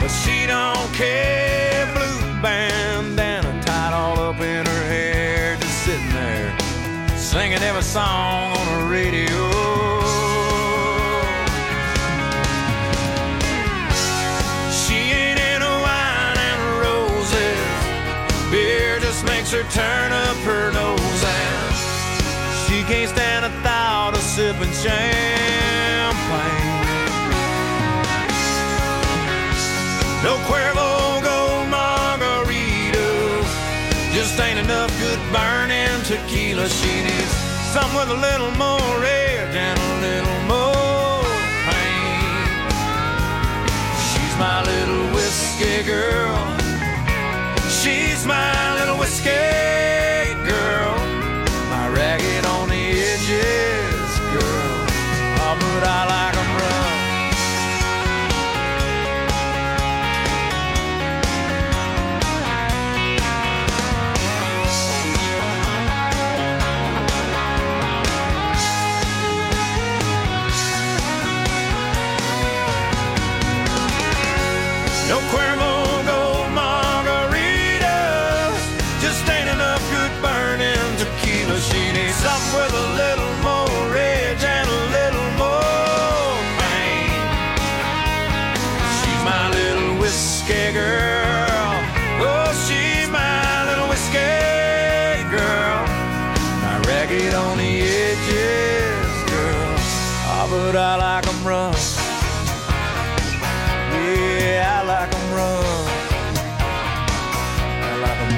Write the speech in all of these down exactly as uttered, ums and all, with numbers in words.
but she don't care. Blue bandana tied all up in her hair, just sitting there singing every song on the radio. She ain't into wine and roses, beer just makes her turn up her nose, and she can't stand the thought of sipping champagne. No Cuervo Gold margaritas, just ain't enough good burning tequila. She needs something with a little more edge and a little more pain. She's my little whiskey girl. She's my little whiskey girl. My ragged on the edges girl. Oh, but I like 'em rough. No Cuervo Gold margaritas, just ain't enough good burning tequila. She needs something with a little more edge and a little more pain. She's my little whiskey girl. Oh, she's my little whiskey girl. My ragged on the edges girl. Ah, but I like 'em rough. Yeah, I like 'em rough. I like 'em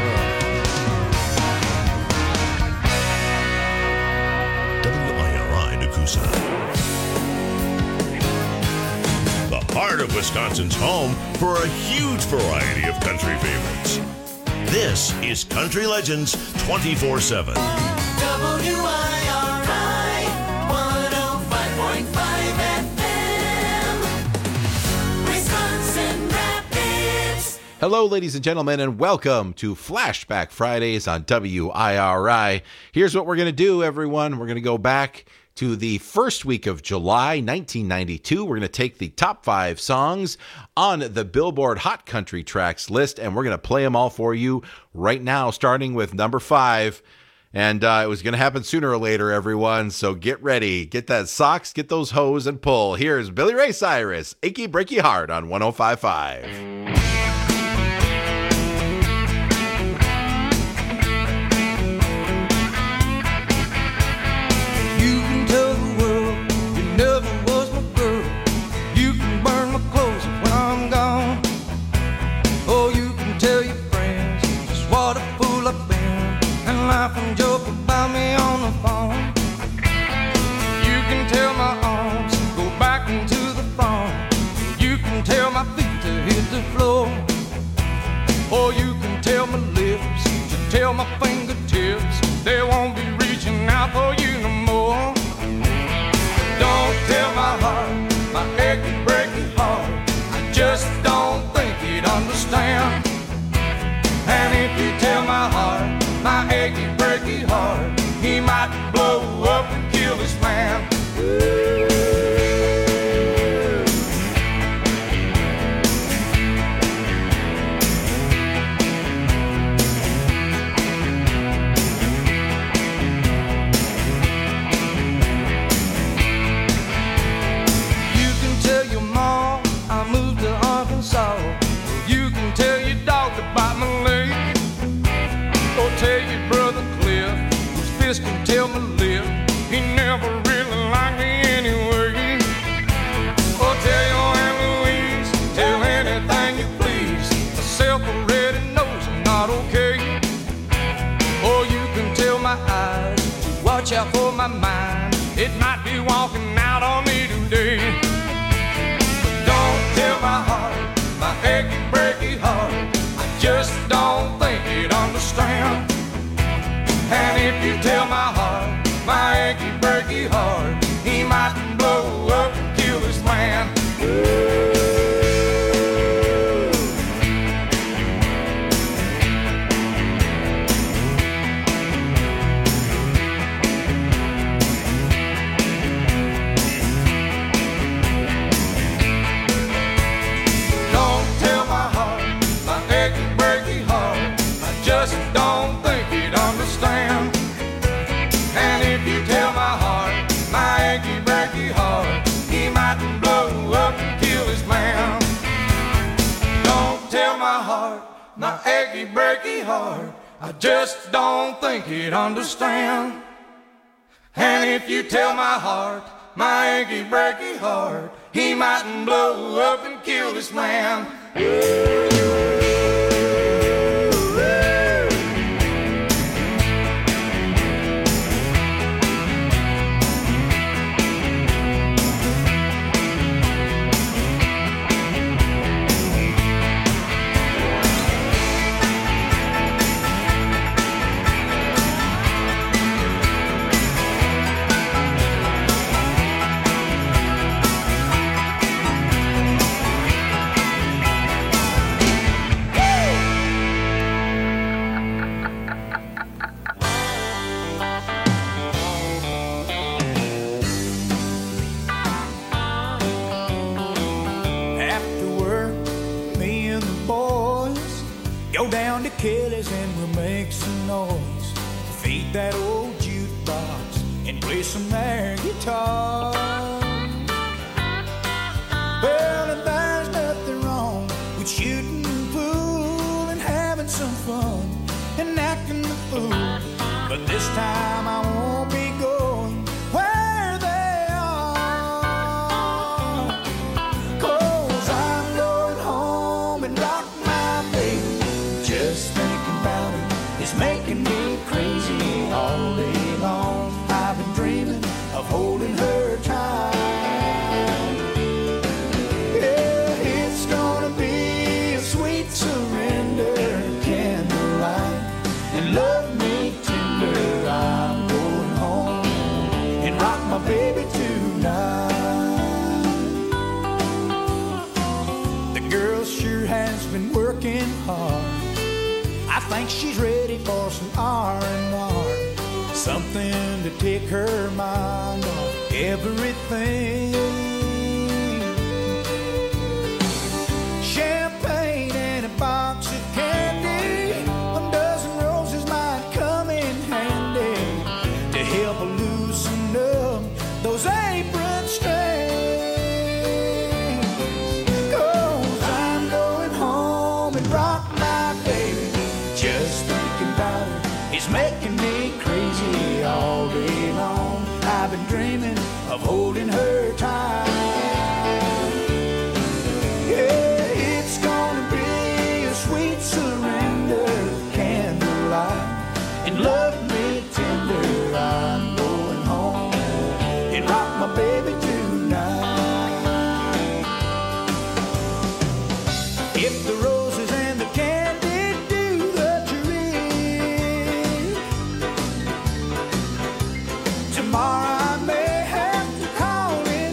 rough. W I R I Nakusa. The heart of Wisconsin's home for a huge variety of country favorites. This is Country Legends twenty-four seven. W I R I one oh five point five F M. Wisconsin Rapids. Hello, ladies and gentlemen, and welcome to Flashback Fridays on W I R I. Here's what we're going to do, everyone. We're going to go back to the first week of July nineteen ninety-two. We're going to take the top five songs on the Billboard Hot Country Tracks list, and we're going to play them all for you right now, starting with number five. And uh, it was going to happen sooner or later, everyone, so get ready. Get that socks, get those hose, and pull. Here's Billy Ray Cyrus, Achy Breaky Heart on one oh five point five. You can tell the world you never was my girl. You can burn my clothes when I'm gone. Oh, you can tell your friends just what a fool I've been, and laugh and joke about me on the phone. You can tell my arms go back into the phone. You can tell my feet to hit the floor. Or you can tell my lips to tell my fingertips they won't be reaching out for you no more. Don't tell my heart, my achy, breaky heart, I just don't think he'd understand. And if you tell my heart, my achy, breaky heart, he might blow up and kill his man. You can tell your mom I moved to Arkansas. You can tell your dog to bite my leg. Or tell your brother Cliff, whose fist can tell my lip, he never really liked me anyway. Or tell your Aunt Louise, tell anything you please, myself already knows I'm not okay. Or you can tell my eyes to watch out for my mind, it might be walking out on me today. But don't tell my heart, my achy, breaky heart, I just don't think he'd understand. And if you tell my heart, my achy, breaky heart, he might blow up and kill this man. Don't tell my heart, my achy, breaky heart, I just don't think he'd understand. And if you tell my heart, my achy, breaky heart, he mightn't blow up and kill this man. Go down to Kelly's and we'll make some noise. Feed that old jukebox and play some air guitar. Well, and there's nothing wrong with shooting pool and having some fun and acting the fool. But this time I won't be going where they are, 'cause I'm going home and rock my baby. Just thinking about her is making me crazy all day long. I've been dreaming of holding her tight. Yeah, it's gonna be a sweet surrender, candlelight, and love me tender. I'm going home and rock my baby tonight. The girl sure has been working hard. I think she's ready for some R and R, something to take her mind off everything. Champagne and a box of candy, a dozen roses might come in handy to help loosen up those apron strings. 'Cause I'm going home and rock my baby. Just thinking about her is making me crazy all day long. I've been dreaming of holding her tight. Yeah, it's gonna be a sweet surrender, candlelight, and love me tender. I'm going home and rock my baby tonight. If the roses and the candy do the trick, tomorrow I may have to call in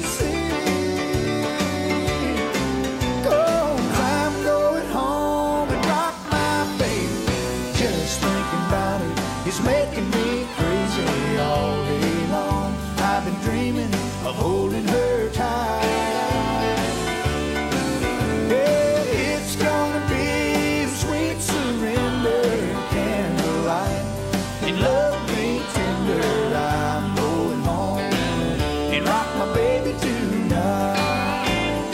sick. 'Cause I'm going home and rock my baby. Just thinking about it is making me crazy all day long. I've been dreaming of holding her tight. Yeah, it's gonna be a sweet surrender, candlelight, and love me tender. I'm going home and rock my baby tonight.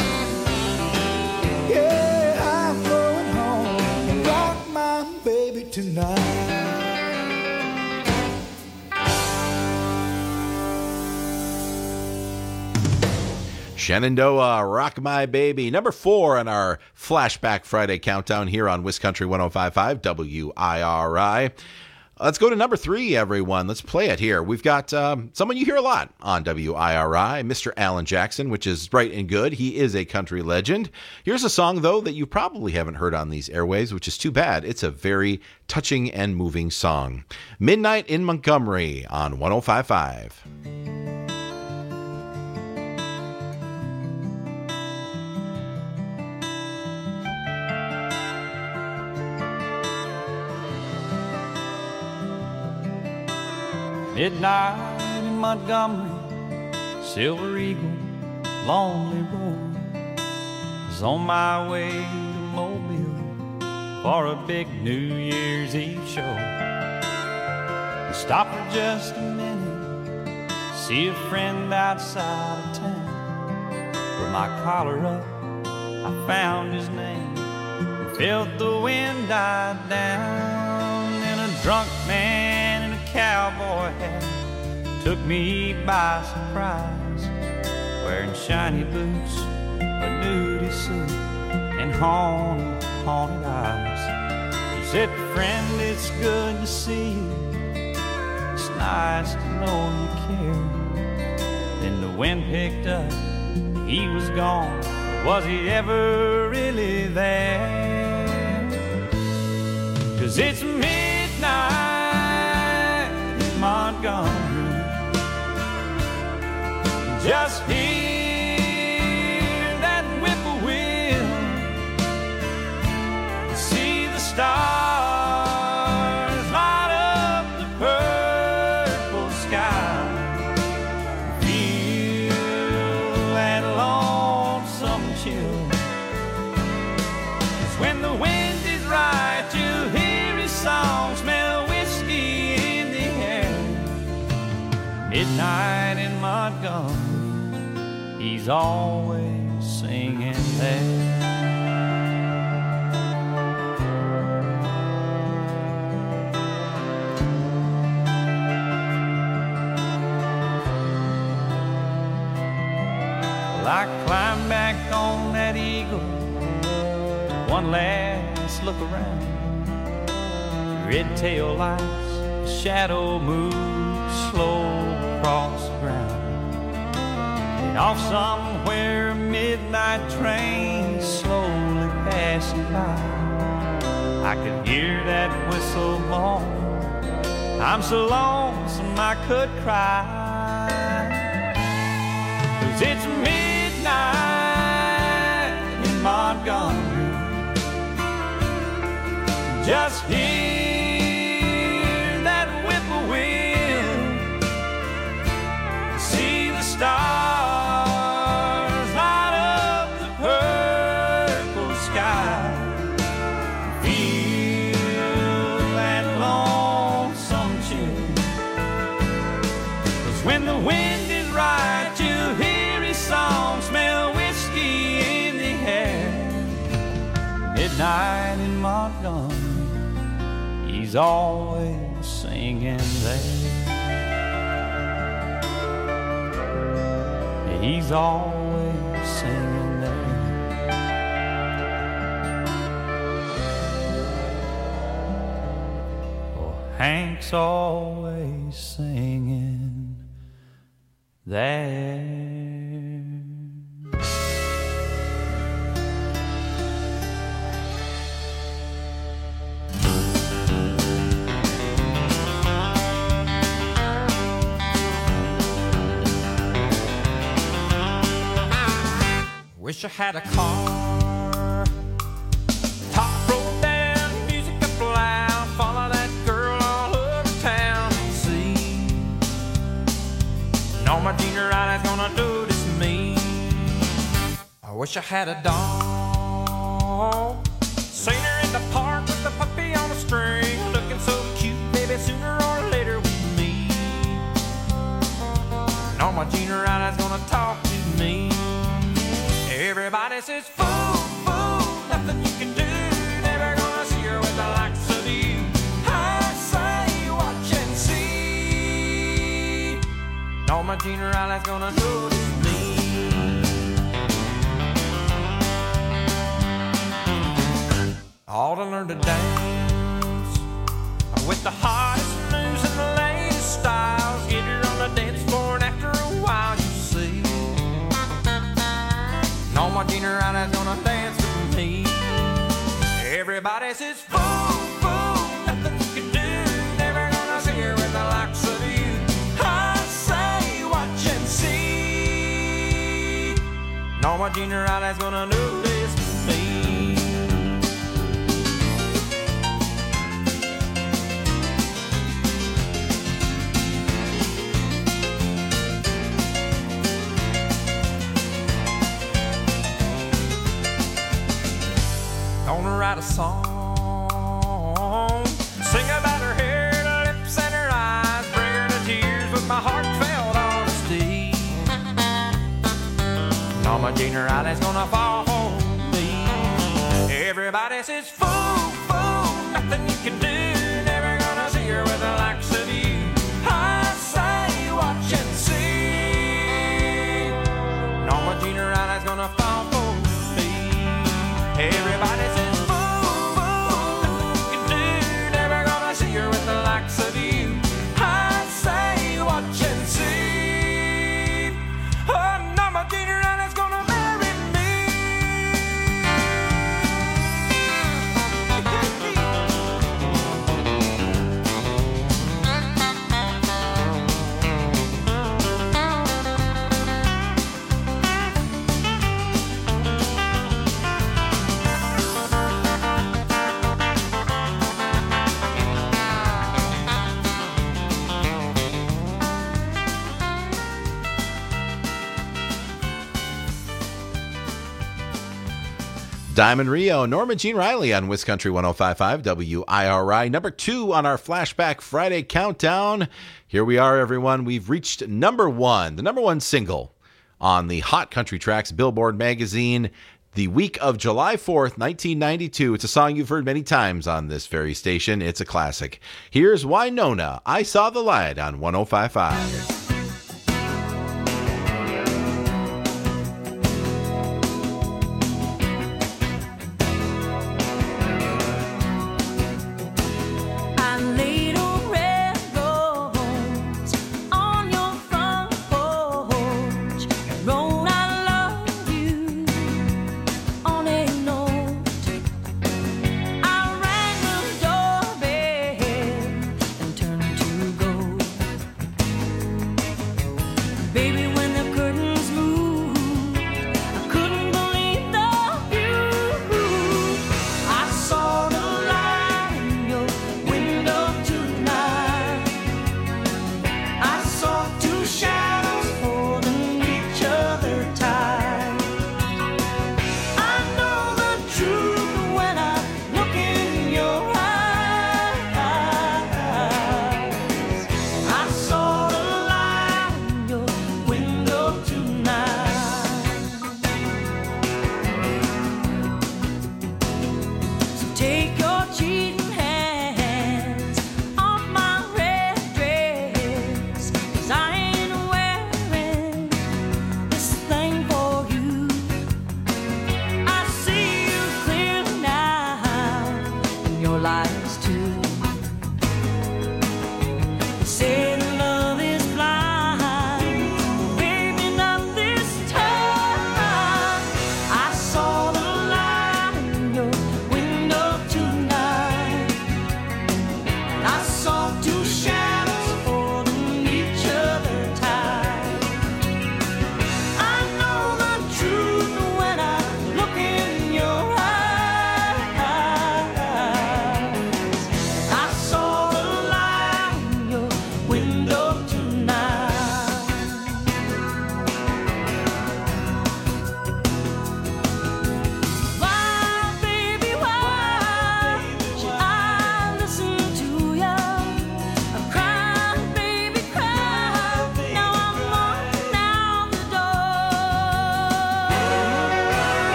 Yeah, I'm going home and rock my baby tonight. Shenandoah, Rock My Baby, number four on our Flashback Friday countdown here on Wiscountry one oh five point five W I R I. Let's go to number three, everyone. Let's play it here. We've got um, someone you hear a lot on W I R I, Mister Alan Jackson, which is right and good. He is a country legend. Here's a song, though, that you probably haven't heard on these airwaves, which is too bad. It's a very touching and moving song. Midnight in Montgomery on one oh five point five. Midnight in Montgomery, Silver Eagle, Lonely Road. Was on my way to Mobile for a big New Year's Eve show. I stopped for just a minute, see a friend outside of town. Put my collar up, I found his name, Felt the wind die down, and a drunk man in a cowboy hat took me by surprise, wearing shiny boots, a nudie suit, and haunted, haunted eyes. He said, friend, it's good to see you. It's nice to know you care. Then the wind picked up, he was gone. Was he ever really there? 'Cause it's midnight in Montgomery. Just hear that whippoorwill. See the stars light up the purple sky. Feel that lonesome chill. 'Cause when the wind is right, you hear his song, smell whiskey in the air. Midnight in Montgomery, he's always singing there. Well, I climbed back on that eagle, one last look around. Red tail lights, shadow moves slow across the ground. And off somewhere, a midnight train slowly passing by. I could hear that whistle blow. I'm so lonesome I could cry. 'Cause it's midnight in Montgomery. Just hear that whippoorwill. See the stars light up the purple sky. Feel that lonesome chill. 'Cause when the wind is right, you hear his song, smell whiskey in the air. Midnight in Montgomery, he's always singing there. He's always singing there. Oh, Hank's always singing there. Wish I had a car, top rolled down, music up loud, follow that girl all over town and see. Norma Jean Riley's gonna notice me. I wish I had a dog, seen her in the park with the puppy on a string, looking so cute, baby, sooner or later we meet. Norma Jean Riley's gonna talk to me. Everybody says, fool, fool, nothing you can do. Never gonna see her with the likes of you. I say, watch and see. Norma Jean Riley's gonna notice me. Ought to learn to dance with the hottest moves and the latest styles. Get her on the dance floor, and after a while you see Norma Jean Riley's gonna dance with me. Everybody says, fool, fool, nothing you can do. Never gonna see her with the likes of you. I say, watch and see. Norma Jean Riley's gonna notice me. Gonna write a song, sing about her hair, her lips, and her eyes, bring her to tears with my heartfelt honesty. Norma Jean Riley's gonna fall for me. Everybody says, fool, fool, nothing you can do. Never gonna see her with the likes of you. I say, watch and see. Norma Jean Riley's gonna fall for me. Everybody says, fool, fool, nothing you can do. Never gonna see her with the likes of you. I say, watch and see. Oh, Norma Jean Riley's gonna marry me. Diamond Rio, Norma Jean Riley on Wiscountry one oh five point five W I R I. Number two on our Flashback Friday countdown. Here we are, everyone. We've reached number one, the number one single on the Hot Country Tracks Billboard magazine, the week of July fourth, nineteen ninety-two. It's a song you've heard many times on this very station. It's a classic. Here's Wynonna, I Saw the Light on one oh five point five.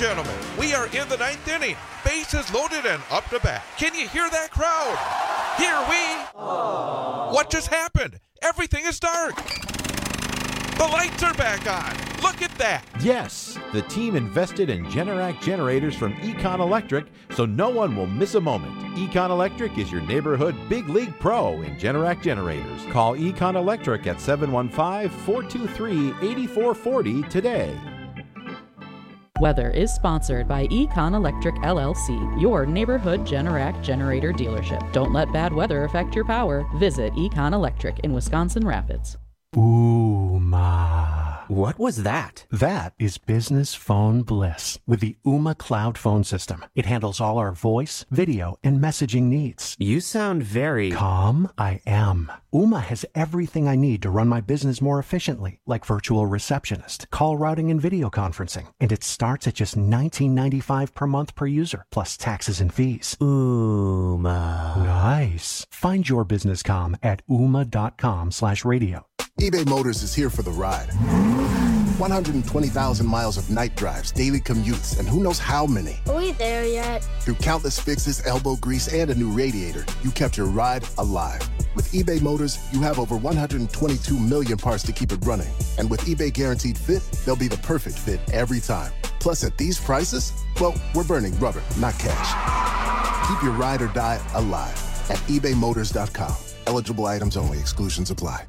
gentlemen, we are in the ninth inning. Bases loaded and up to bat. Can you hear that crowd? Here we... Aww. What just happened? Everything is dark. The lights are back on. Look at that. Yes, the team invested in Generac generators from Econ Electric, so no one will miss a moment. Econ Electric is your neighborhood big league pro in Generac generators. Call Econ Electric at seven one five, four two three, eight four four zero today. Weather is sponsored by Econ Electric L L C, your neighborhood Generac generator dealership. Don't let bad weather affect your power. Visit Econ Electric in Wisconsin Rapids. Ooma. What was that? That is business phone bliss with the Ooma Cloud Phone System. It handles all our voice, video, and messaging needs. You sound very... Calm? I am. Ooma has everything I need to run my business more efficiently, like virtual receptionist, call routing, and video conferencing. And it starts at just nineteen ninety-five per month per user, plus taxes and fees. Ooma. Nice. Find your business comm at ooma.com slash radio. eBay Motors is here for the ride. one hundred twenty thousand miles of night drives, daily commutes, and who knows how many. Are we there yet? Through countless fixes, elbow grease, and a new radiator, you kept your ride alive. With eBay Motors, you have over one hundred twenty-two million parts to keep it running. And with eBay Guaranteed Fit, they'll be the perfect fit every time. Plus, at these prices, well, we're burning rubber, not cash. Keep your ride or die alive at ebay motors dot com. Eligible items only. Exclusions apply.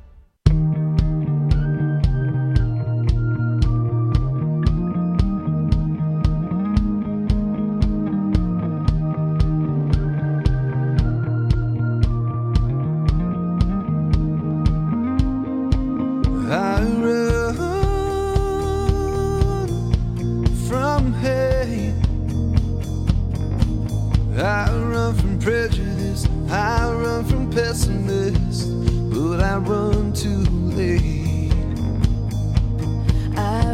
I run from hate. I run from prejudice. I run from pessimists, but I run too late. I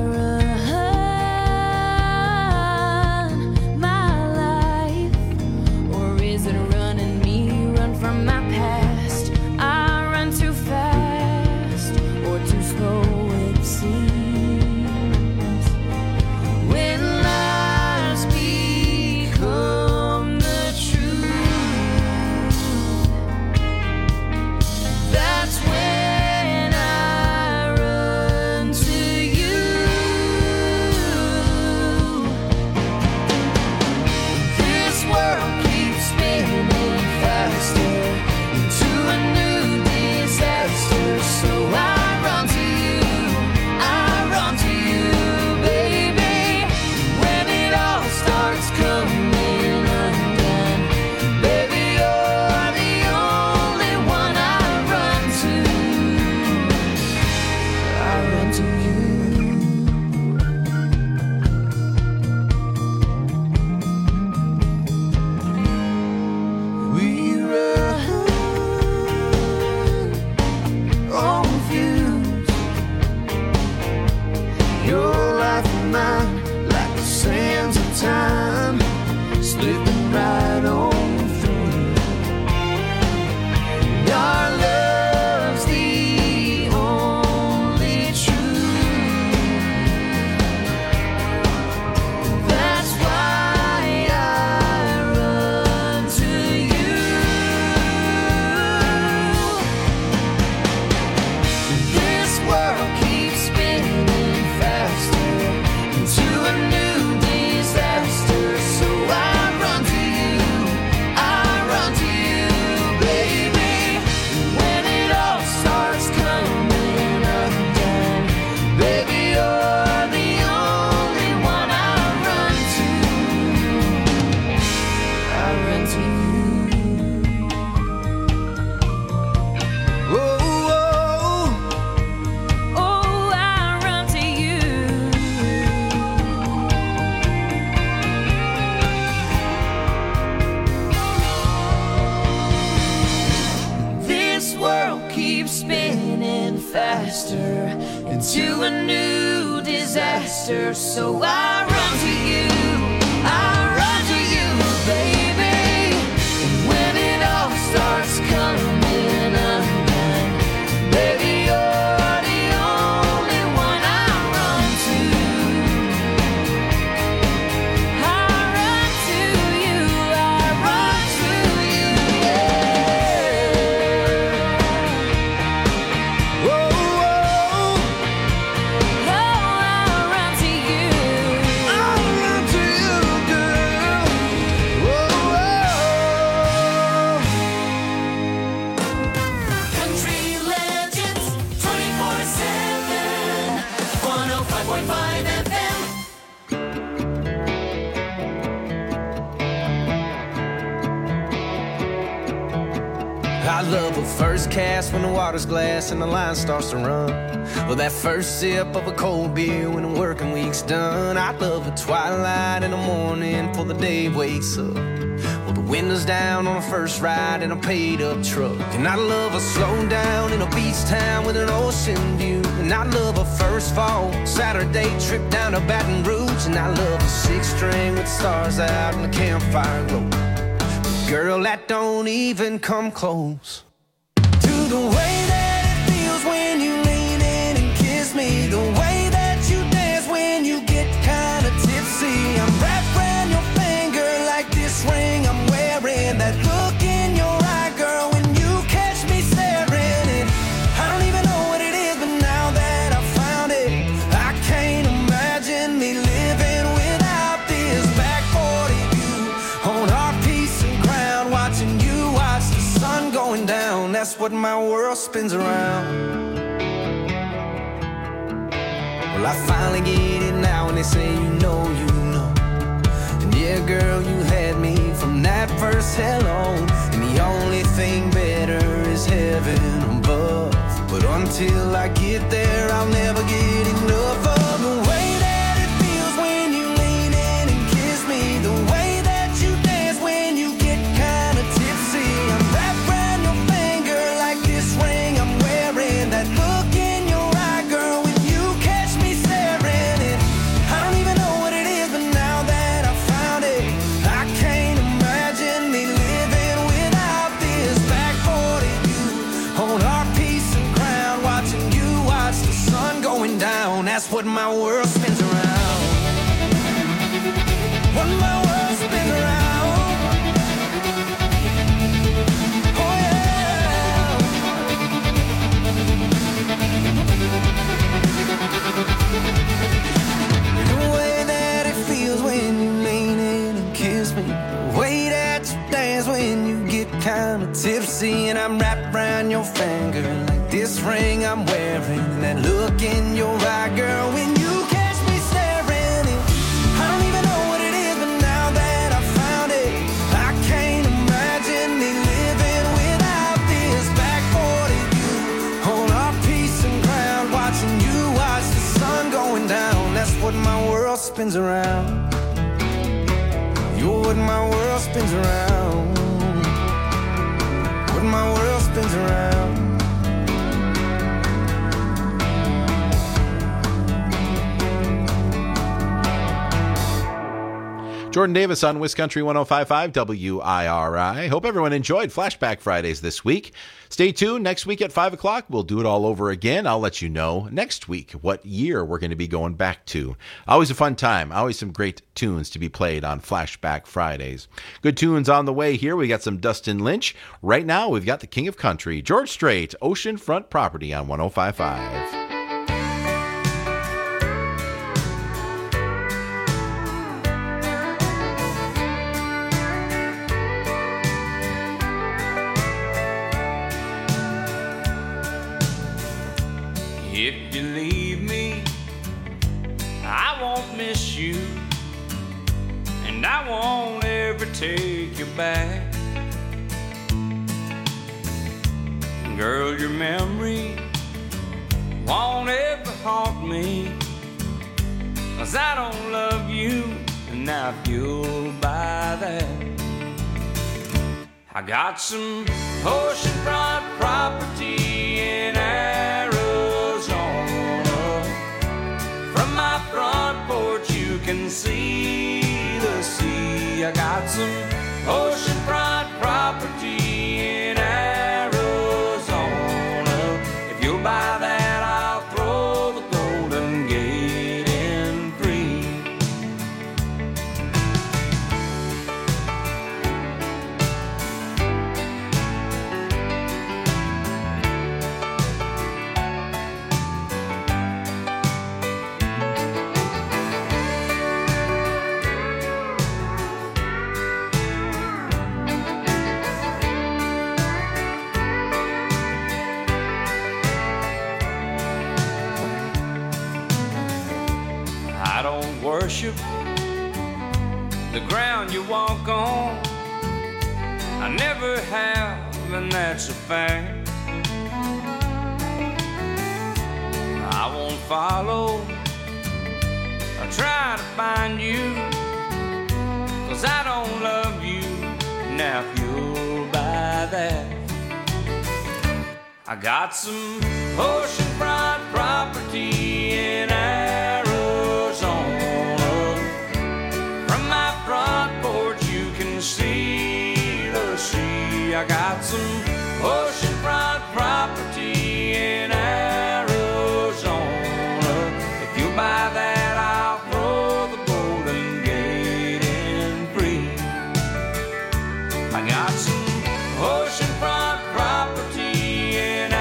run my life, or is it running me? Run from my past. I run too fast, or too slow it seems. When lies become the truth, that's when I run to you. This world keeps spinning faster into a new disaster, so I run to you, I run to you, baby. When it all starts coming undone, baby, you're the only one I run to. I run to you. We run on views. Your life and mine, like the sands of time, slipping right on through. Our love's the only truth. That's why I run to you. This world keeps spinning faster into a new disaster, so I run to you, I run to you, baby. When it all starts coming undone, baby, you're the only one I run to. I run to you. Oh, oh, Oh, I run to you. this world keeps spinning faster into a new disaster, so I run to you, I run to you, baby. When it all starts coming undone, baby, you're the only one I run to. I love a first cast when the water's glass and the line starts to run. Or that first sip of a cold beer when the working week's done. I love a twilight in the morning before the day wakes up. Well, the windows down on a first ride in a paid-up truck. And I love a slow down in a beach town with an ocean view. And I love a first fall Saturday trip down to Baton Rouge. And I love a six-string with stars out and a campfire glow. But girl, that don't even come close to the way that it feels when you lean in and kiss me. The way that you dance when you get kind of tipsy. I'm wrapped around your finger like this ring I'm wearing. That look in your eye, girl, when you catch me staring. And I don't even know what it is, but now that I found it, I can't imagine me living without this back forty view on our piece of ground, watching you watch the sun going down. That's what my world spins around. Well, I finally get it now when they say you know, you know. And yeah, girl, you had me from that first hello. And the only thing better is heaven above. But until I get there, I'll never get enough of the way that it feels when you lean in and kiss me. The way that you dance when you get kind of tipsy. I'm wrapped around your finger like this ring I'm wearing. That look in your eye, girl, when you catch me staring. And I don't even know what it is, but now that I found it, I can't imagine me living without this back forty view on our piece of ground, watching you watch the sun going down. That's what my world spins around. What my world spins around. Oh yeah. The way that it feels when you lean in and kiss me. The way that you dance when you get kind of tipsy. And I'm wrapped around your finger like this ring I'm wearing. And that look in your eye, girl, when you catch me staring. And I don't even know what it is, but now that I found it, I can't imagine me living without this back forty view on our piece of ground, watching you watch the sun going down. That's what my world spins around. You're what my world spins around. What my world spins around. Jordan Davis on Wiscountry one oh five point five W I R I. Hope everyone enjoyed Flashback Fridays this week. Stay tuned. Next week at five o'clock, we'll do it all over again. I'll let you know next week what year we're going to be going back to. Always a fun time. Always some great tunes to be played on Flashback Fridays. Good tunes on the way here. We got some Dustin Lynch. Right now, we've got the King of Country, George Strait, Oceanfront Property on one oh five point five. If you leave me, I won't miss you, and I won't ever take you back. Girl, your memory won't ever haunt me, 'cause I don't love you, and I feel by that. I got some oceanfront property in Arizona. From my front porch you can see the sea. I got some oceanfront property in Arizona. If you'll buy that, I'll throw the Golden Gate in free. I don't worship the ground you walk on. I never have living that's a fact. I won't follow or try to find you, 'cause I don't love you. Now if you'll buy that, I got some oceanfront property in Arizona. From my front porch you can see the sea. I got some oceanfront property in Arizona. If you buy that, I'll throw the Golden Gate in free. I got some oceanfront property in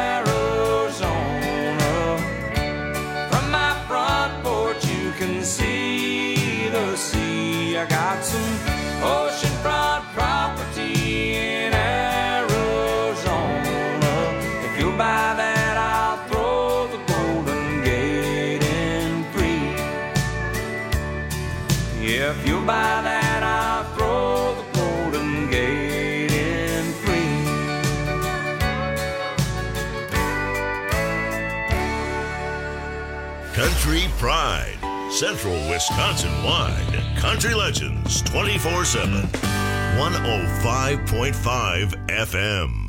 Arizona. From my front porch you can see the sea. I got some oceanfront property in Arizona. If you buy that, I'll throw the Golden Gate in free. Yeah, if you buy that, I'll throw the Golden Gate in free. Country Pride, Central Wisconsin-wide. Country Legends twenty-four seven. one oh five point five F M.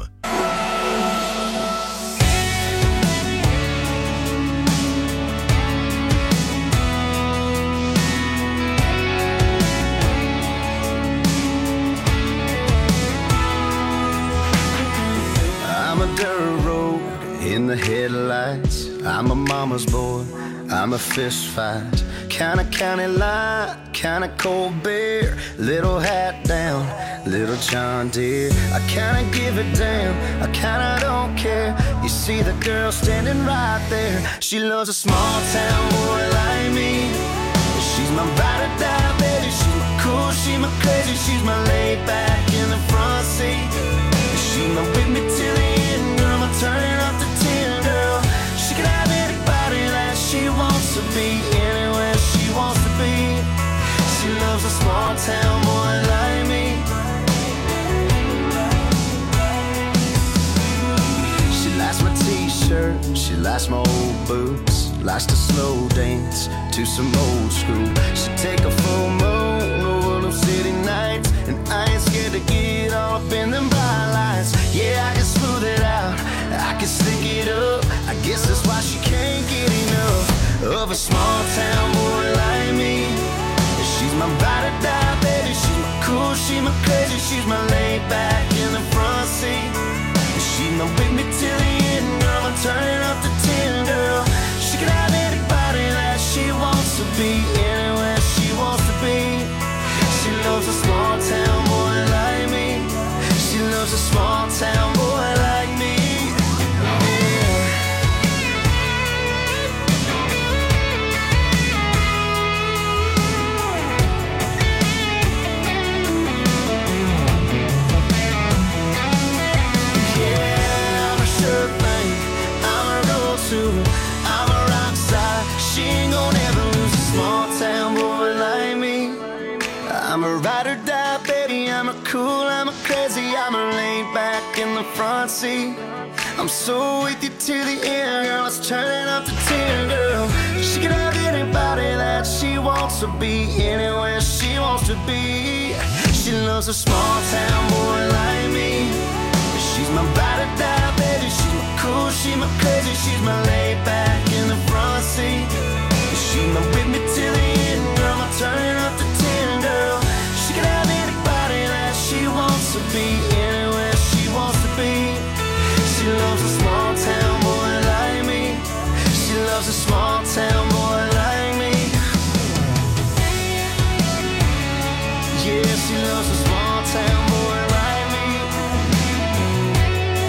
I'm a dirt road in the headlights. I'm a mama's boy. I'm a fist fight. Kinda county line, kinda cold beer. Little hat down, little John Deere. I kinda give a damn, I kinda don't care. You see the girl standing right there. She loves a small town boy like me. She's my ride or die baby. She's my cool, she's my crazy. She's my laid back in the front seat. She's my with me till the end, girl. I'm turning up the ten, girl. She can have anybody that she wants to be, anywhere she wants to be. She loves a small town boy like me. She likes my t-shirt, she likes my old boots, likes to slow dance to some old school. She take a full moon over them city nights, and I ain't scared to get all up in them bright lights. Yeah, I can smooth it out, I can slick it up. I guess that's why she can't get enough of a small town boy like me. She's my ride or die baby. She's my cool, she's my crazy. She's my laid back in the front seat. She's my with me till the end, girl. I'm turning up the ten, girl. She can have anybody that she wants to be, anywhere she wants to be. She loves a small town boy like me. She loves a small town boy like me. I'm a rock star. She ain't gonna ever lose a small town boy like me. I'm a ride or die baby. I'm a cool, I'm a crazy. I'm a laid back in the front seat. I'm so with you till the end, girl. Let's turn it up to ten, girl. She can have anybody that she wants to be, anywhere she wants to be. She loves a small town boy like me. She's my ride or die baby. She's my cool, she's my crazy. She's my laid back in the front seat. She's my with me till the end, girl. I'm turning up the ten, girl. She can have anybody that she wants to be, anywhere she wants to be. She loves a small town boy like me. She loves a small town boy like me. Yeah, she loves a small town boy like me.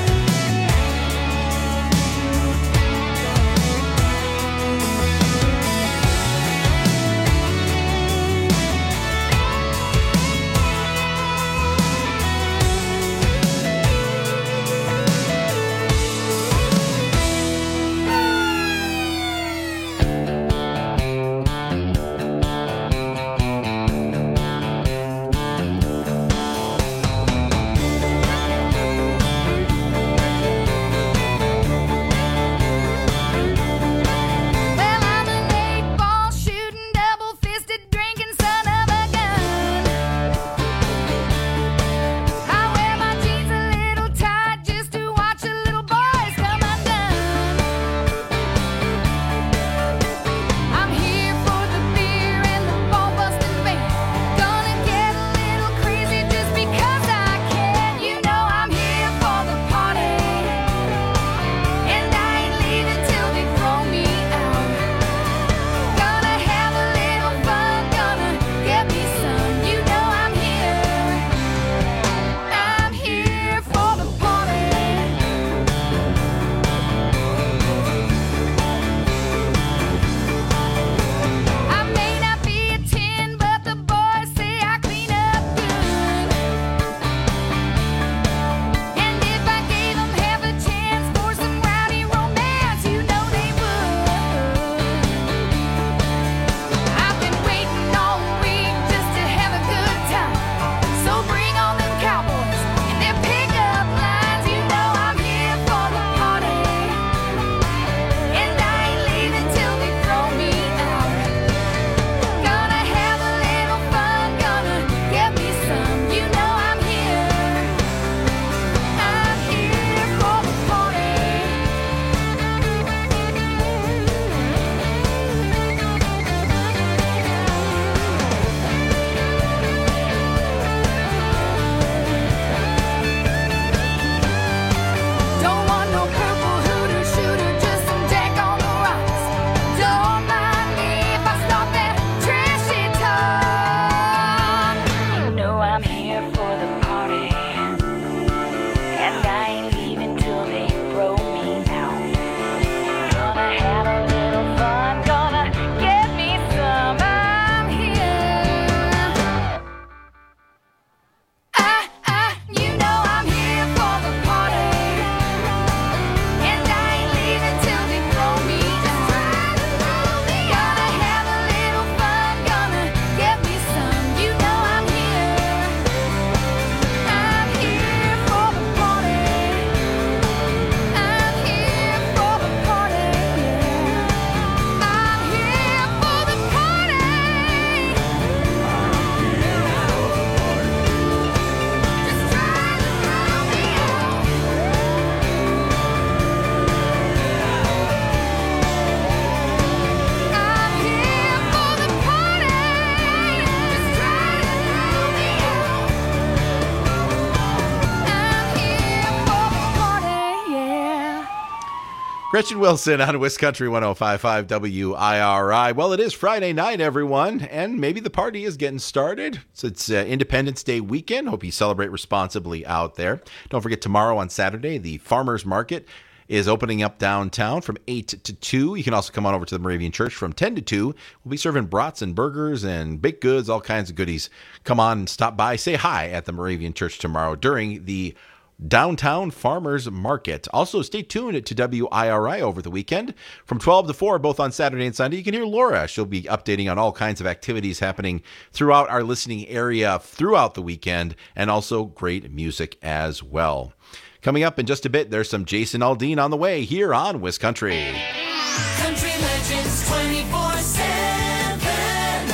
Gretchen Wilson on Wiscountry one oh five point five W I R I. Well, it is Friday night, everyone, and maybe the party is getting started. So it's uh, Independence Day weekend. Hope you celebrate responsibly out there. Don't forget, tomorrow on Saturday, the Farmers Market is opening up downtown from eight to two. You can also come on over to the Moravian Church from ten to two. We'll be serving brats and burgers and baked goods, all kinds of goodies. Come on and stop by. Say hi at the Moravian Church tomorrow during the Downtown Farmers Market. Also, stay tuned to W I R I over the weekend from twelve to four, both on Saturday and Sunday. You can hear Laura. She'll be updating on all kinds of activities happening throughout our listening area throughout the weekend, and also great music as well. Coming up in just a bit, there's some Jason Aldean on the way here on Wiscountry. Country Legends twenty-four seven.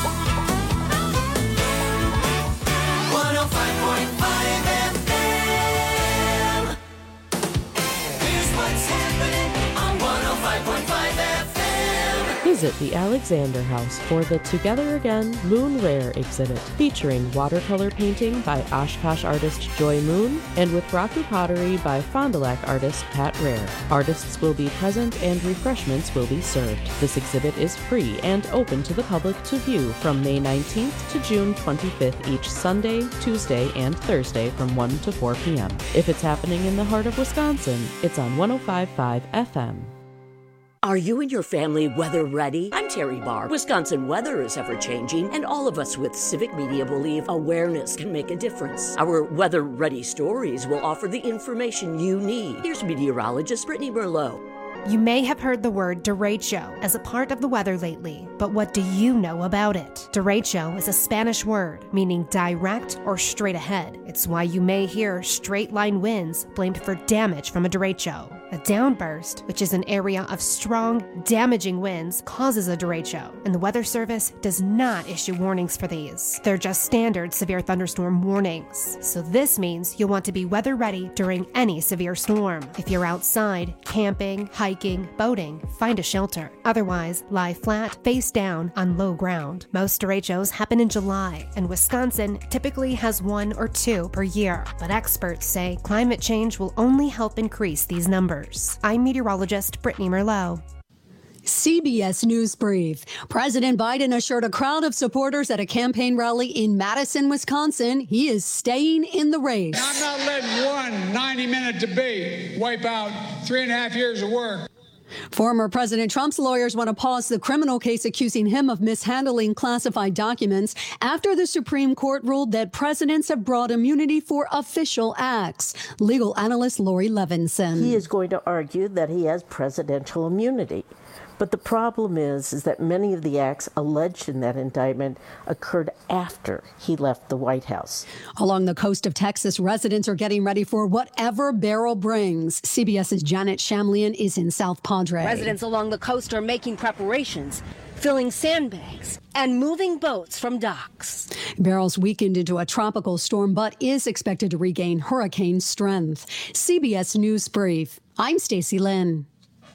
one oh five point five F M. Here's what's happening on one oh five point five F M. Visit the Alexander House for the Together Again Moon Rare exhibit, featuring watercolor painting by Oshkosh artist Joy Moon and with Raku pottery by Fond du Lac artist Pat Rare. Artists will be present and refreshments will be served. This exhibit is free and open to the public to view from May nineteenth to June twenty-fifth each Sunday, Tuesday, and Thursday from one to four p.m. If it's happening in the heart of Wisconsin, it's on one oh five point five F M. Are you and your family weather ready? I'm Terry Barr. Wisconsin weather is ever changing, and all of us with Civic Media believe awareness can make a difference. Our weather ready stories will offer the information you need. Here's meteorologist Brittany Merlot. You may have heard the word derecho as a part of the weather lately, but what do you know about it? Derecho is a Spanish word meaning direct or straight ahead. It's why you may hear straight line winds blamed for damage from a derecho. A downburst, which is an area of strong, damaging winds, causes a derecho, and the Weather Service does not issue warnings for these. They're just standard severe thunderstorm warnings. So this means you'll want to be weather ready during any severe storm. If you're outside, camping, hiking, boating, find a shelter. Otherwise, lie flat, face down, on low ground. Most derechos happen in July, and Wisconsin typically has one or two per year. But experts say climate change will only help increase these numbers. I'm meteorologist Brittany Merlot. C B S News Brief. President Biden assured a crowd of supporters at a campaign rally in Madison, Wisconsin, he is staying in the race. I'm not letting one ninety-minute debate wipe out three and a half years of work. Former President Trump's lawyers want to pause the criminal case accusing him of mishandling classified documents after the Supreme Court ruled that presidents have broad immunity for official acts. Legal analyst Lori Levinson. He is going to argue that he has presidential immunity. But the problem is, is that many of the acts alleged in that indictment occurred after he left the White House. Along the coast of Texas, residents are getting ready for whatever Beryl brings. CBS's Janet Shamlian is in South Padre. Residents along the coast are making preparations, filling sandbags and moving boats from docks. Beryl's weakened into a tropical storm, but is expected to regain hurricane strength. C B S News Brief. I'm Stacey Lynn.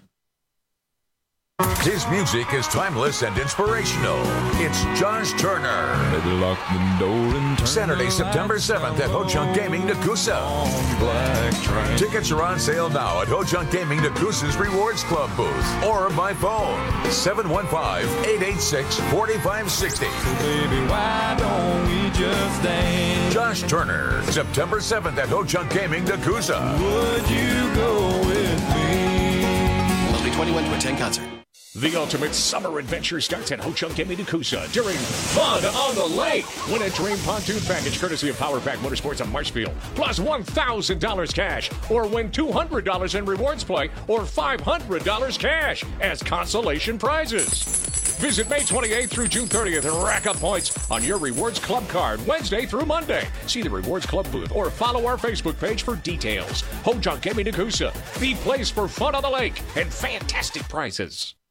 His music is timeless and inspirational. It's Josh Turner. Maybe lock the door and turn Saturday, September seventh at Ho Chunk Gaming, Nakusa. Tickets are on sale now at Ho Chunk Gaming, Nakusa's Rewards Club booth or by phone seven one five, eight eight six, four five six zero. So baby, why don't we just dance? Josh Turner, September seventh at Ho Chunk Gaming, Nakusa. Would you go with me? Must be twenty-one to attend concert. The ultimate summer adventure starts at Ho Chunk Gaming Nakusa during Fun on the Lake. Win a dream pontoon package courtesy of Power Pack Motorsports of Marshfield, plus one thousand dollars cash, or win two hundred dollars in rewards play, or five hundred dollars cash as consolation prizes. Visit May twenty-eighth through June thirtieth and rack up points on your Rewards Club card Wednesday through Monday. See the Rewards Club booth or follow our Facebook page for details. Ho Chunk Gaming Nakusa, the place for fun on the lake and fantastic prizes.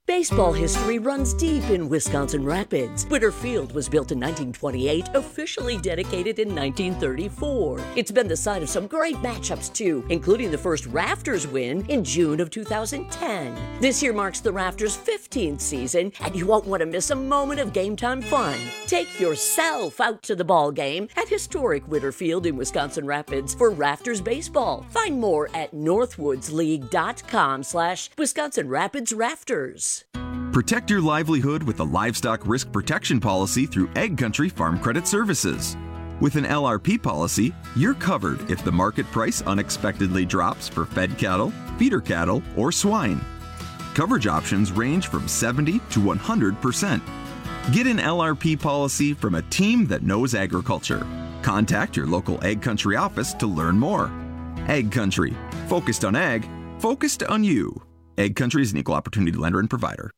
Baseball history runs deep in Wisconsin Rapids. Witter Field was built in nineteen twenty-eight, officially dedicated in nineteen thirty-four. It's been the site of some great matchups too, including the first Rafters win in June of two thousand ten. This year marks the Rafters' fifteenth season, and you won't want to miss a moment of game time fun. Take yourself out to the ball game at historic Witter Field in Wisconsin Rapids for Rafters baseball. Find more at northwoodsleague.com slash Wisconsin Rapids Rafters. Protect your livelihood with a livestock risk protection policy through Egg Country Farm Credit Services. With an L R P policy, you're covered if the market price unexpectedly drops for fed cattle, feeder cattle, or swine. Coverage options range from seventy to one hundred percent. Get an L R P policy from a team that knows agriculture. Contact your local Egg Country office to learn more. Egg Country, focused on ag, focused on you. Egg Country is an equal opportunity lender and provider.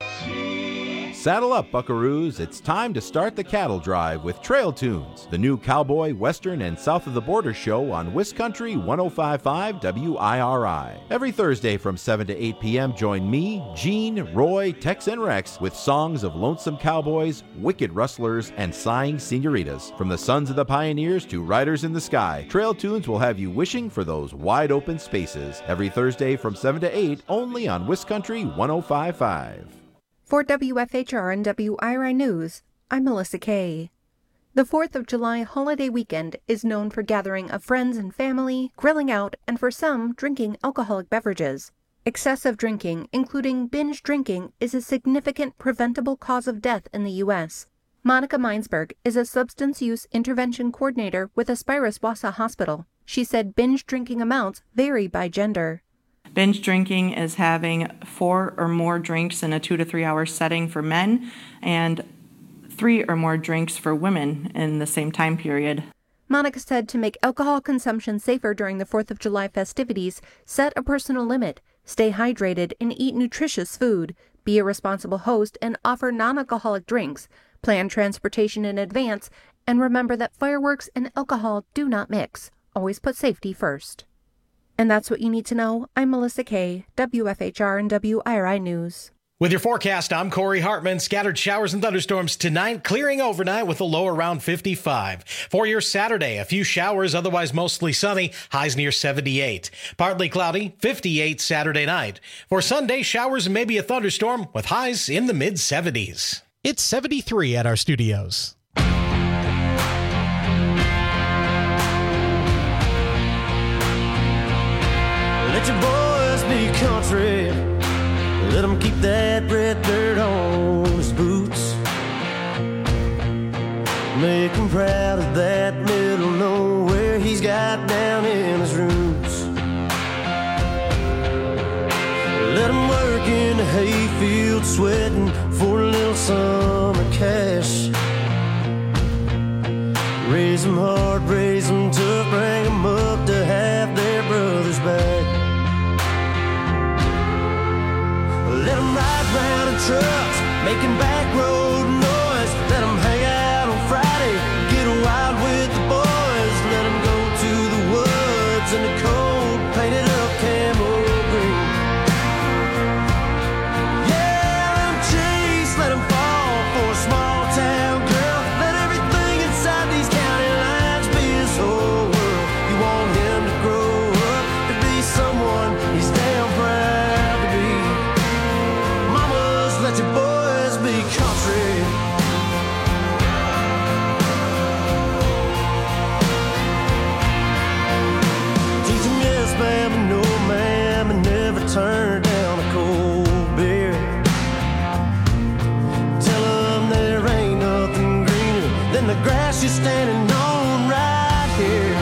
Saddle up, buckaroos. It's time to start the cattle drive with Trail Tunes, the new cowboy, western, and south of the border show on Wiscountry one oh five point five W I R I. Every Thursday from seven to eight p.m., join me, Gene, Roy, Tex, and Rex with songs of lonesome cowboys, wicked rustlers, and sighing senoritas. From the sons of the pioneers to riders in the sky, Trail Tunes will have you wishing for those wide open spaces. Every Thursday from seven to eight, only on Wiscountry one oh five point five. For W F H R and W I R I News, I'm Melissa Kay. The fourth of July holiday weekend is known for gathering of friends and family, grilling out, and for some, drinking alcoholic beverages. Excessive drinking, including binge drinking, is a significant preventable cause of death in the U S Monica Meinsberg is a substance use intervention coordinator with Aspirus Wausau Hospital. She said binge drinking amounts vary by gender. Binge drinking is having four or more drinks in a two to three hour setting for men and three or more drinks for women in the same time period. Monica said to make alcohol consumption safer during the fourth of July festivities, set a personal limit, stay hydrated, and eat nutritious food, be a responsible host, and offer non-alcoholic drinks, plan transportation in advance, and remember that fireworks and alcohol do not mix. Always put safety first. And that's what you need to know. I'm Melissa Kay, W F H R and W I R I News. With your forecast, I'm Corey Hartman. Scattered showers and thunderstorms tonight, clearing overnight with a low around fifty-five. For your Saturday, a few showers, otherwise mostly sunny, highs near seventy-eight. Partly cloudy, fifty-eight Saturday night. For Sunday, showers and maybe a thunderstorm with highs in the mid-seventies. It's seventy-three at our studios. Let your boys be country. Let them keep that red dirt on his boots. Make him proud of that middle nowhere he's got down in his roots. Let him work in the hayfield sweating for a little summer cash. Raise them hard, raise them tough, bring them up to have their brothers back. Let them ride round in trucks, making back road noise. Let them hang out on Friday, get wild with the boys. Let them go to the woods in the cold, painted up camo green. Yeah, let them chase, let them fall for a small town girl. Let everything inside these county lines be his whole world. You want him to grow up to be someone he's damn proud to be. Let your boys be country. Teach them yes, ma'am, and no, ma'am, and never turn down a cold beer. Tell them there ain't nothing greener than the grass you're standing on right here.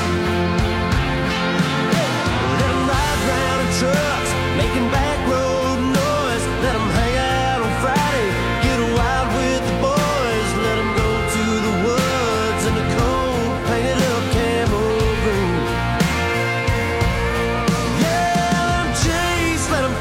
Let them ride round in trucks, making back road noise. Let them hang out on Friday, get wild with the boys. Let them go to the woods in the cold, painted up camo green. Yeah, let them chase, let them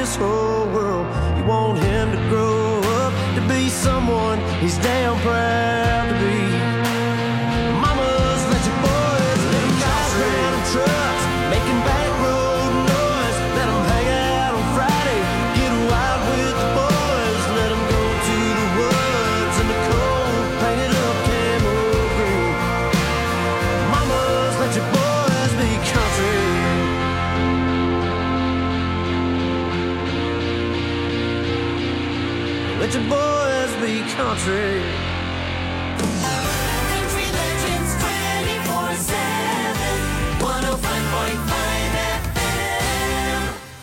this whole world. You want him to grow up to be someone he's damn proud to be. Mamas, let your boys live guys around in trucks, making back road noise. Let them hang out on Friday, get wild with the boys. Let them go to the woods in the cold, painted up camo green. Mamas, let your boys be country. Let your boys be country. Country Legends twenty-four seven, one oh five point five F M.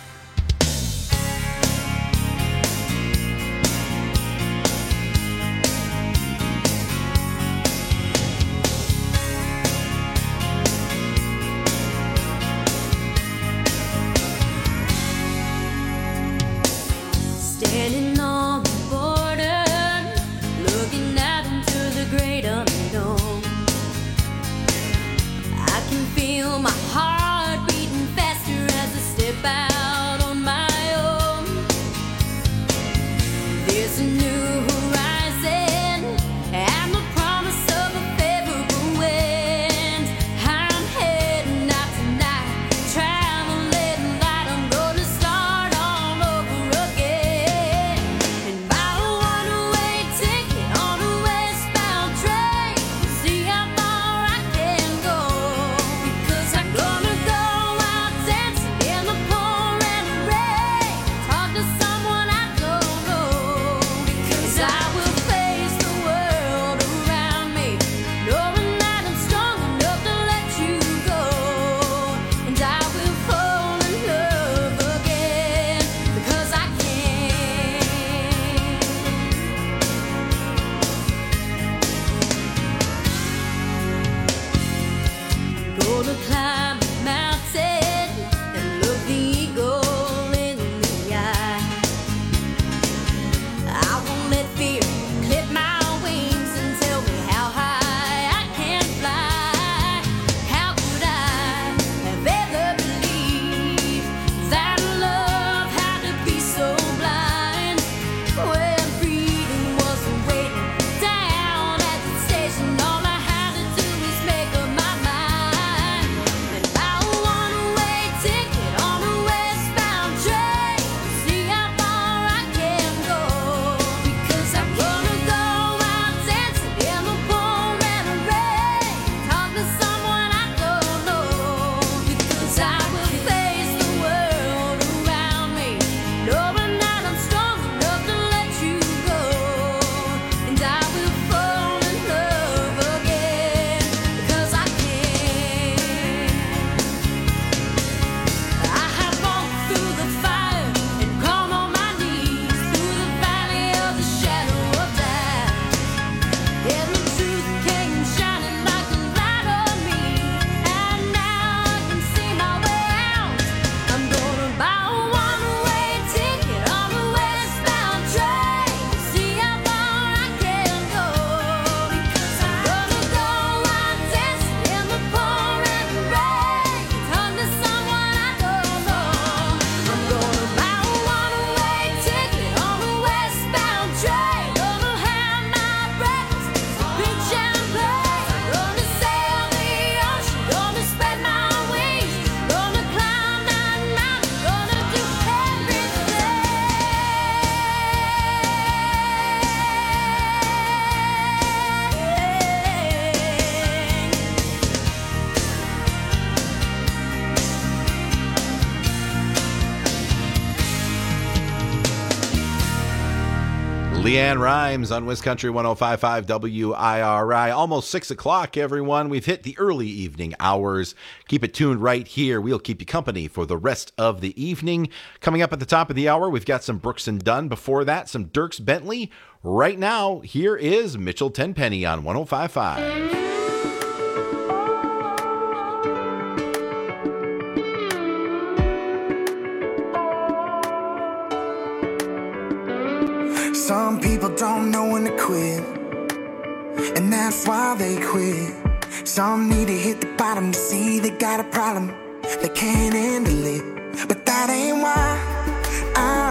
Standing on the border, looking out into the great unknown. I can feel my heart beating faster as I step out on my own. There's a new horizon and the promise of a favorable wind. I'm heading out tonight, traveling light. I'm gonna start all over again. And buy a one-way ticket on a westbound train. See how far I can go. Because I'm gonna go out dancing in the pouring rain. Talk to someone I don't know. Because I will face the world around me, knowing that I'm strong enough to let you go. And I will fall in love again. Because I can. Gonna climb a mountain and look the eagle in the eye. I won't let fear clip my wings and tell me how high I can fly. How could I have ever believed that love had to be so blind? When freedom wasn't waiting down at the station, all I had to do is make up my mind. And buy a one-way ticket on a westbound train. See how far I can go. Because I'm gonna go out dancing in the pouring rain. Talk to someone I don't know. Because I will face the world around me, knowing that I'm strong enough to let you go. And I will fall in love again. Because I can. I have walked through the fire and gone on my knees through the valley of the shadow of death. And the truth came shining like a light on me. And now I can see my way out. I'm gonna buy a one-way ticket on a westbound train. See how far I can go. Because I'm gonna go out dancing in the pouring rain. Talk to someone I don't know. I'm gonna buy a one-way ticket on a westbound train. Gonna have my breakfast, drink champagne. Gonna sail the ocean, gonna spread my wings. Gonna climb that mountain, gonna do Leanne Rhymes on Wiscountry one oh five point five W I R I. Almost six o'clock, everyone. We've hit the early evening hours. Keep it tuned right here. We'll keep you company for the rest of the evening. Coming up at the top of the hour, we've got some Brooks and Dunn. Before that, some Dierks Bentley. Right now, here is Mitchell Tenpenny on one oh five point five. Some people don't know when to quit, and that's why they quit. Some need to hit the bottom to see they got a problem, they can't handle it. But that ain't why I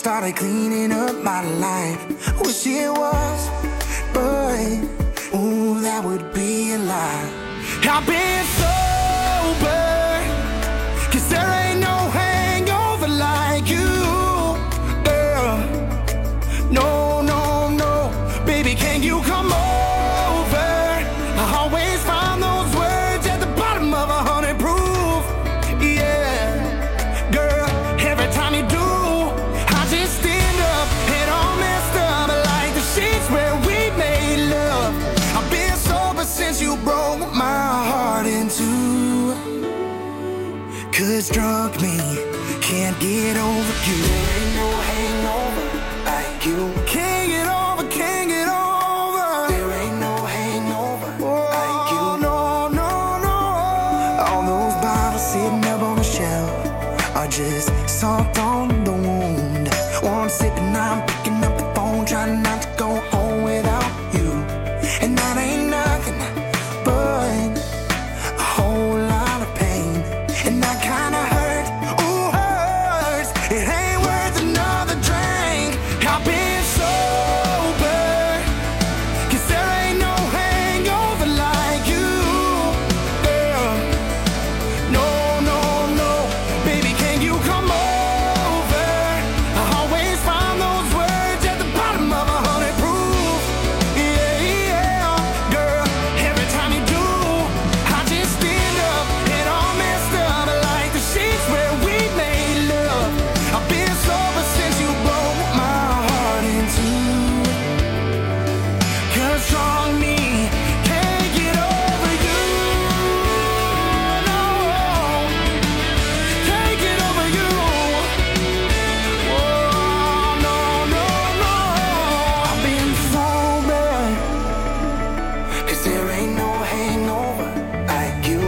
started cleaning up my life. Wish it was, but ooh, that would be a lie. I've been sober, 'cause there ain't no hangover like you, girl. No, no, no, baby, can you come over? I always find those words at the bottom of a hundred proof. Yeah, girl, every time you do, I just stand up and all messed up like the sheets where we made love. I've been sober since you broke my heart in two. 'Cause drunk me can't get over you. There ain't no hangover like you. Can't get over, can't get over. There ain't no hangover like you. No, no, no. All those bottles sitting up on the shelf are just salt on the wound. One sip and I'm picking up the phone, trying not to go home without you. And that ain't nothing but a whole lot of pain. And that kinda hurt, ooh, hurts. It ain't worth another drink. I've been sober, 'cause there ain't no hangover like you, girl. No, no, no, baby, can you come over? I always find those words at the bottom of a hundred proof. Yeah, yeah, girl, every time you do, I just stand up and all messed up like the sheets where we made love. I've been sober since you broke my heart in two. 'Cause strong me can't get over you. No, can't get over you. Oh, no, no, no. I've been sober, 'cause there ain't no hangover like you.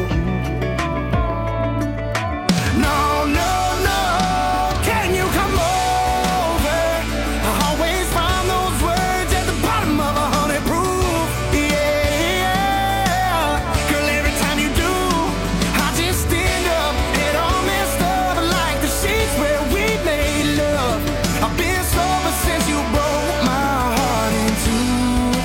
No, no, no, can you come over? I always find those words at the bottom of a hundred proof. Yeah, girl, every time you do, I just stand up and all messed up like the sheets where we made love. I've been sober since you broke my heart in two.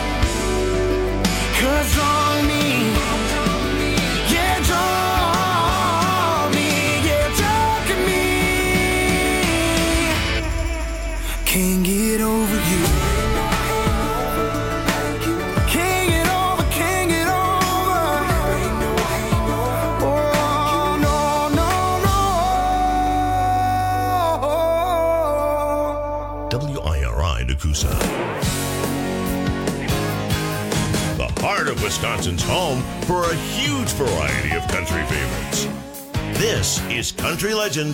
'Cause wrong me, yeah, drunk me, yeah, drunk me. Can't get over you. Can't get over, can't get over. Oh, no, no, no. W I R I Nakusa. The heart of Wisconsin's home for a huge variety of country favorites. This is Country Legends